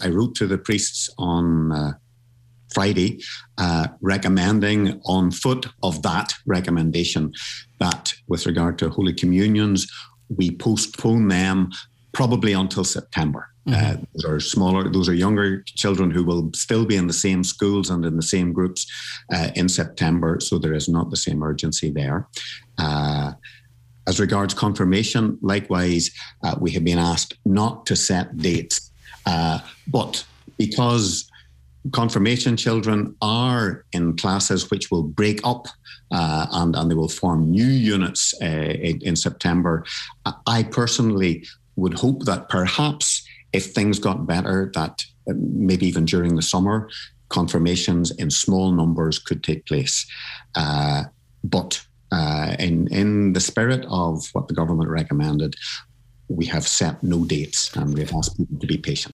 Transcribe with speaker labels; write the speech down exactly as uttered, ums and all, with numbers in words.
Speaker 1: I wrote to the priests on uh, Friday, uh, recommending on foot of that recommendation that with regard to Holy Communions, we postpone them probably until September. Mm-hmm. Uh, those are smaller, those are younger children who will still be in the same schools and in the same groups uh, in September, so there is not the same urgency there. Uh, as regards confirmation, likewise, uh, we have been asked not to set dates, uh, but because confirmation children are in classes which will break up uh, and, and they will form new units uh, in, in September, I personally would hope that perhaps if things got better, that maybe even during the summer, confirmations in small numbers could take place. Uh, but uh, in, in the spirit of what the government recommended, we have set no dates and we have asked people to be patient.